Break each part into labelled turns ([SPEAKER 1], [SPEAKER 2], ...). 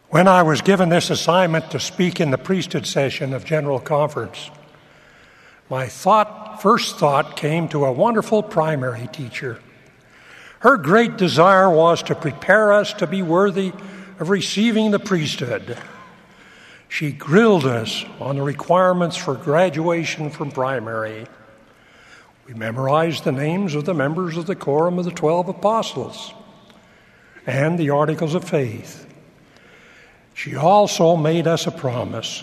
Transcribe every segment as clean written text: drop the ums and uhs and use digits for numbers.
[SPEAKER 1] When I was given this assignment to speak in the priesthood session of General Conference, my first thought came to a wonderful primary teacher. Her great desire was to prepare us to be worthy of receiving the priesthood. She grilled us on the requirements for graduation from primary. We memorized the names of the members of the Quorum of the 12 Apostles and the Articles of Faith. She also made us a promise.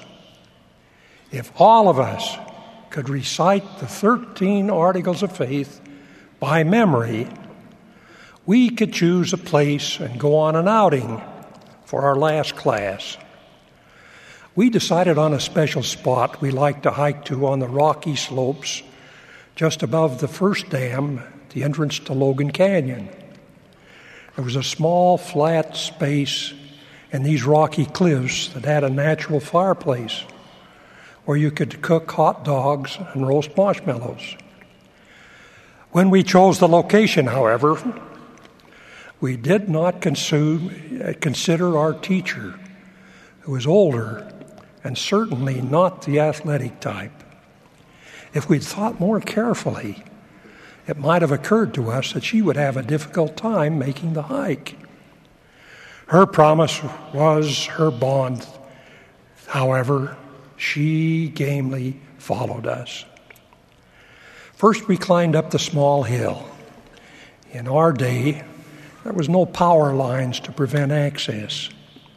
[SPEAKER 1] If all of us could recite the 13 Articles of Faith by memory, we could choose a place and go on an outing for our last class. We decided on a special spot we liked to hike to on the rocky slopes just above the first dam, the entrance to Logan Canyon. There was a small flat space in these rocky cliffs that had a natural fireplace where you could cook hot dogs and roast marshmallows. When we chose the location, however, we did not consider our teacher, who was older and certainly not the athletic type. If we'd thought more carefully, it might have occurred to us that she would have a difficult time making the hike. Her promise was her bond. However, she gamely followed us. First, we climbed up the small hill. In our day, there was no power lines to prevent access.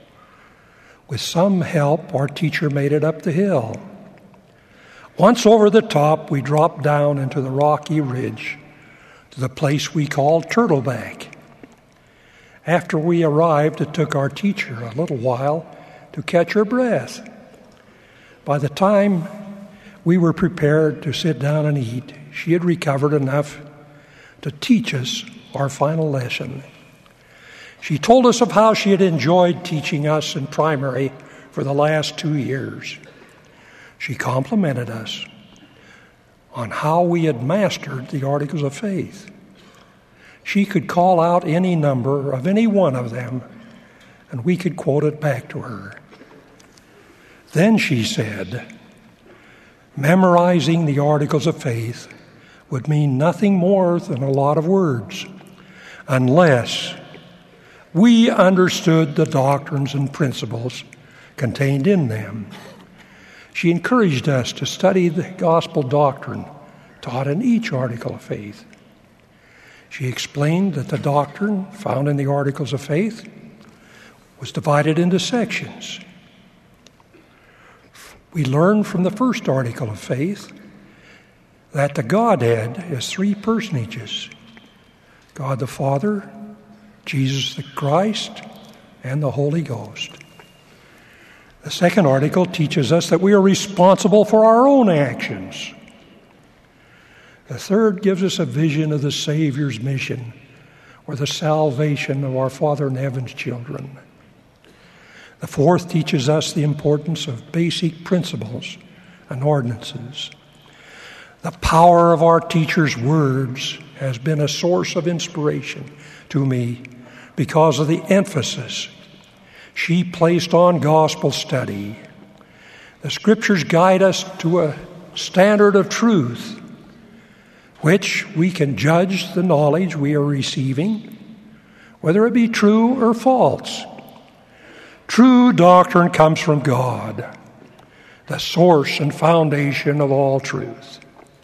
[SPEAKER 1] With some help, our teacher made it up the hill. Once over the top, we dropped down into the rocky ridge to the place we called Turtleback. After we arrived, it took our teacher a little while to catch her breath. By the time we were prepared to sit down and eat, she had recovered enough to teach us our final lesson. She told us of how she had enjoyed teaching us in primary for the last 2 years. She complimented us on how we had mastered the Articles of Faith. She could call out any number of any one of them, and we could quote it back to her. Then she said, memorizing the Articles of Faith would mean nothing more than a lot of words, unless we understood the doctrines and principles contained in them. She encouraged us to study the gospel doctrine taught in each Article of Faith. She explained that the doctrine found in the Articles of Faith was divided into sections. We learned from the first Article of Faith that the Godhead is 3 personages: God the Father, Jesus the Christ, and the Holy Ghost. The second article teaches us that we are responsible for our own actions. The third gives us a vision of the Savior's mission, or the salvation of our Father in Heaven's children. The fourth teaches us the importance of basic principles and ordinances. The power of our teacher's words has been a source of inspiration to me because of the emphasis she placed on gospel study. The Scriptures guide us to a standard of truth, which we can judge the knowledge we are receiving, whether it be true or false. True doctrine comes from God, the source and foundation of all truth.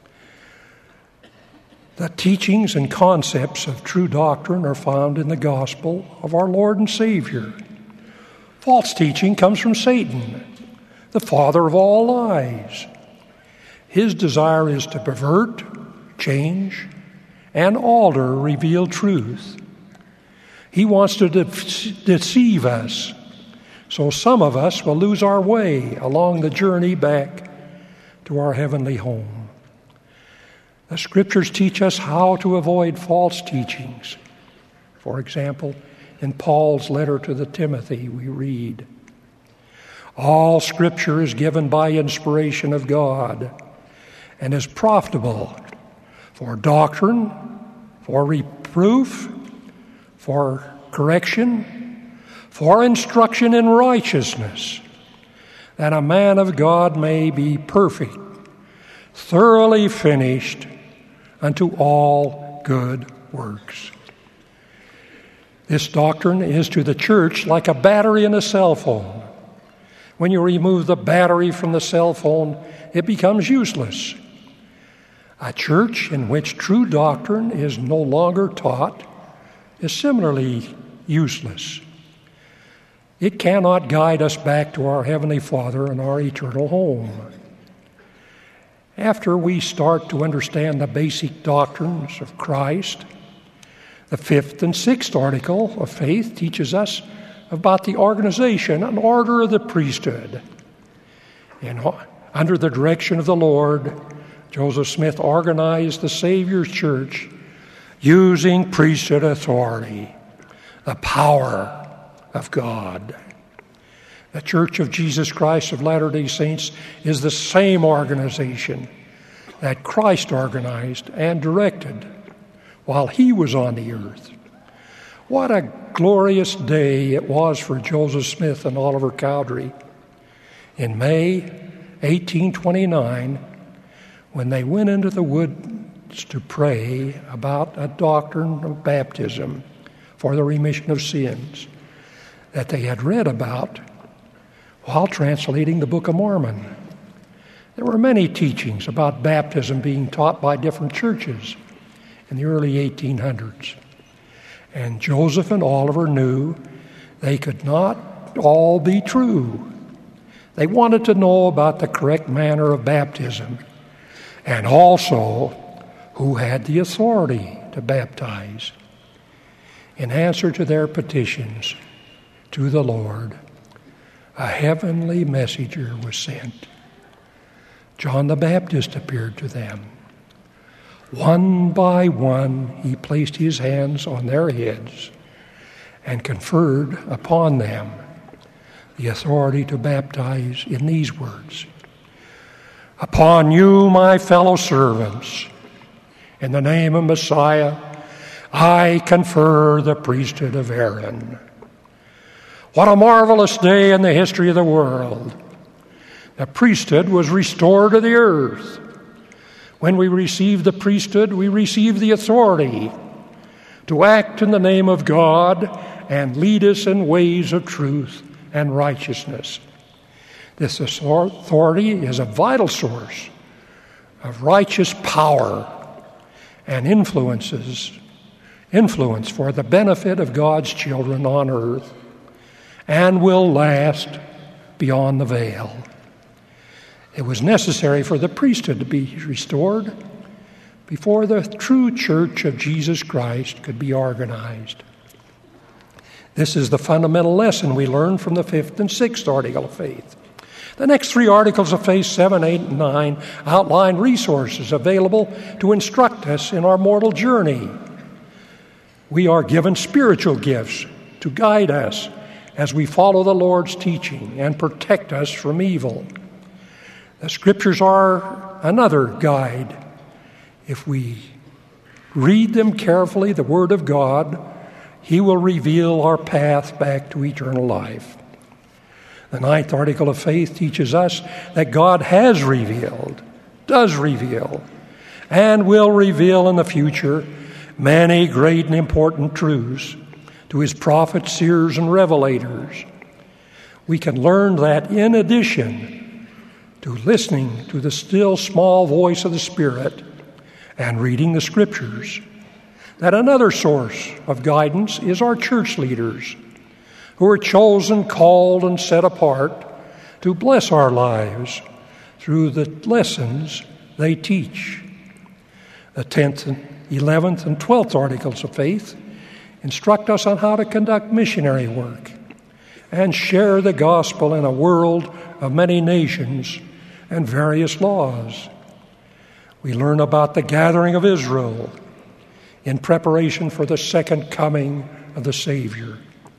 [SPEAKER 1] The teachings and concepts of true doctrine are found in the gospel of our Lord and Savior. False teaching comes from Satan, the father of all lies. His desire is to pervert, change, and alter revealed truth. He wants to deceive us, so some of us will lose our way along the journey back to our heavenly home. The Scriptures teach us how to avoid false teachings. For example, in Paul's letter to the Timothy, we read, all Scripture is given by inspiration of God and is profitable for doctrine, for reproof, for correction, for instruction in righteousness, that a man of God may be perfect, thoroughly finished unto all good works. This doctrine is to the church like a battery in a cell phone. When you remove the battery from the cell phone, it becomes useless. A church in which true doctrine is no longer taught is similarly useless. It cannot guide us back to our Heavenly Father and our eternal home. After we start to understand the basic doctrines of Christ, the 5th and 6th article of faith teaches us about the organization and order of the priesthood. Under the direction of the Lord, Joseph Smith organized the Savior's church using priesthood authority, the power of God. The Church of Jesus Christ of Latter-day Saints is the same organization that Christ organized and directed while he was on the earth. What a glorious day it was for Joseph Smith and Oliver Cowdery in May 1829 when they went into the woods to pray about a doctrine of baptism for the remission of sins that they had read about while translating the Book of Mormon. There were many teachings about baptism being taught by different churches in the early 1800s. And Joseph and Oliver knew they could not all be true. They wanted to know about the correct manner of baptism and also who had the authority to baptize. In answer to their petitions to the Lord, a heavenly messenger was sent. John the Baptist appeared to them. One by one, he placed his hands on their heads and conferred upon them the authority to baptize in these words: "Upon you, my fellow servants, in the name of Messiah, I confer the priesthood of Aaron." What a marvelous day in the history of the world. The priesthood was restored to the earth. When we receive the priesthood, we receive the authority to act in the name of God and lead us in ways of truth and righteousness. This authority is a vital source of righteous power and influence for the benefit of God's children on earth, and will last beyond the veil. It was necessary for the priesthood to be restored before the true church of Jesus Christ could be organized. This is the fundamental lesson we learn from the 5th and 6th article of faith. The next 3 articles of faith, 7, 8, and 9, outline resources available to instruct us in our mortal journey. We are given spiritual gifts to guide us as we follow the Lord's teaching and protect us from evil. The Scriptures are another guide. If we read them carefully, the Word of God, He will reveal our path back to eternal life. The 9th article of faith teaches us that God has revealed, does reveal, and will reveal in the future many great and important truths to His prophets, seers, and revelators. We can learn that in addition to listening to the still small voice of the Spirit and reading the Scriptures, that another source of guidance is our church leaders, who are chosen, called, and set apart to bless our lives through the lessons they teach. The 10th, and 11th, and 12th articles of faith instruct us on how to conduct missionary work and share the gospel in a world of many nations and various laws. We learn about the gathering of Israel in preparation for the second coming of the Savior.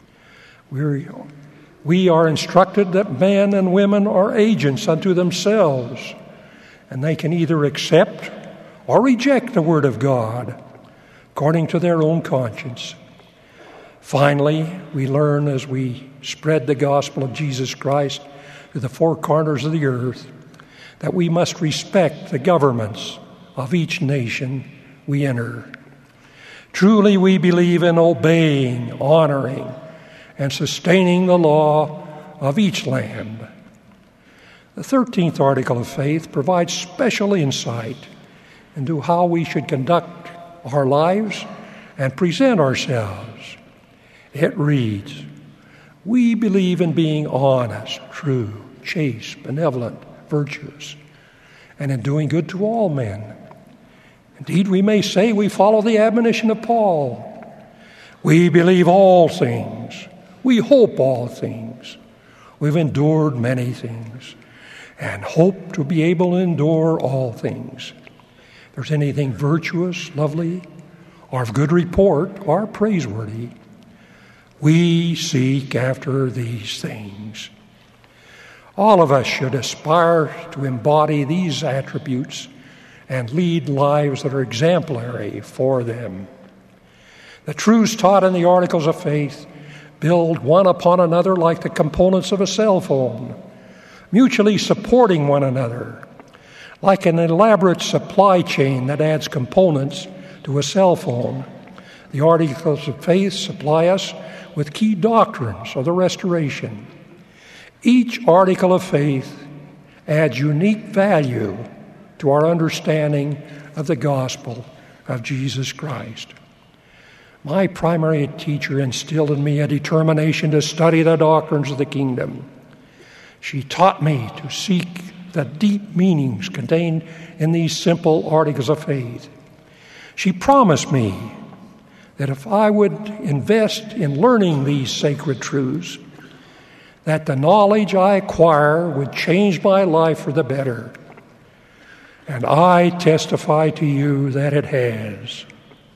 [SPEAKER 1] We are instructed that men and women are agents unto themselves, and they can either accept or reject the Word of God according to their own conscience. Finally, we learn as we spread the gospel of Jesus Christ to the four corners of the earth that we must respect the governments of each nation we enter. Truly, we believe in obeying, honoring, and sustaining the law of each land. The 13th article of faith provides special insight into how we should conduct our lives and present ourselves. It reads, "We believe in being honest, true, chaste, benevolent, virtuous, and in doing good to all men. Indeed, we may say we follow the admonition of Paul. We believe all things. We hope all things. We've endured many things and hope to be able to endure all things. If there's anything virtuous, lovely, or of good report, or praiseworthy, we seek after these things." All of us should aspire to embody these attributes and lead lives that are exemplary for them. The truths taught in the Articles of Faith build one upon another like the components of a cell phone, mutually supporting one another, like an elaborate supply chain that adds components to a cell phone. The Articles of Faith supply us with key doctrines of the restoration. Each article of faith adds unique value to our understanding of the gospel of Jesus Christ. My primary teacher instilled in me a determination to study the doctrines of the kingdom. She taught me to seek the deep meanings contained in these simple articles of faith. She promised me that if I would invest in learning these sacred truths, that the knowledge I acquire would change my life for the better. And I testify to you that it has.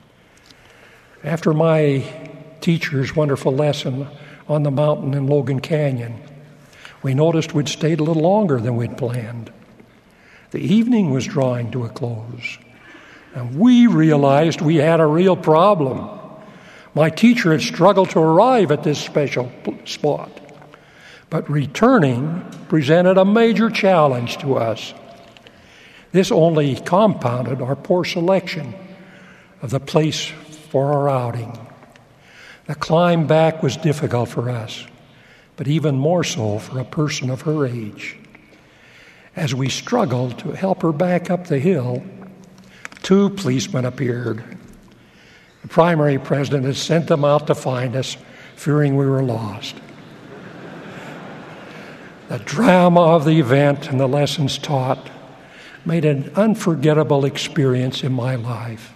[SPEAKER 1] After my teacher's wonderful lesson on the mountain in Logan Canyon, we noticed we'd stayed a little longer than we'd planned. The evening was drawing to a close, and we realized we had a real problem. My teacher had struggled to arrive at this special spot, but returning presented a major challenge to us. This only compounded our poor selection of the place for our outing. The climb back was difficult for us, but even more so for a person of her age. As we struggled to help her back up the hill, 2 policemen appeared. The primary president had sent them out to find us, fearing we were lost. The drama of the event and the lessons taught made an unforgettable experience in my life.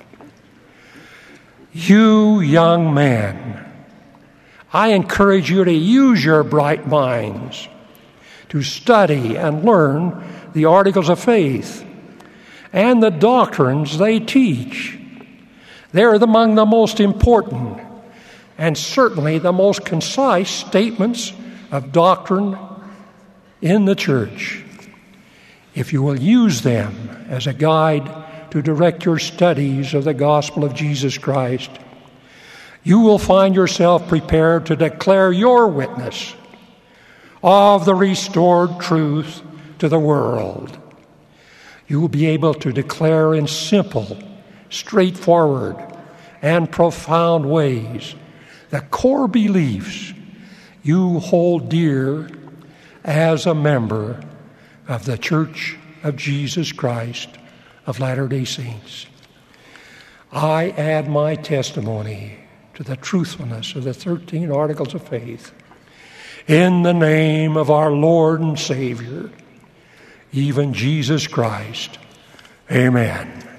[SPEAKER 1] You young men, I encourage you to use your bright minds to study and learn the articles of faith and the doctrines they teach. They're among the most important and certainly the most concise statements of doctrine in the church. If you will use them as a guide to direct your studies of the gospel of Jesus Christ, you will find yourself prepared to declare your witness of the restored truth to the world. You will be able to declare in simple, straightforward, and profound ways the core beliefs you hold dear as a member of the Church of Jesus Christ of Latter-day Saints. I add my testimony to the truthfulness of the 13 Articles of Faith in the name of our Lord and Savior, even Jesus Christ. Amen.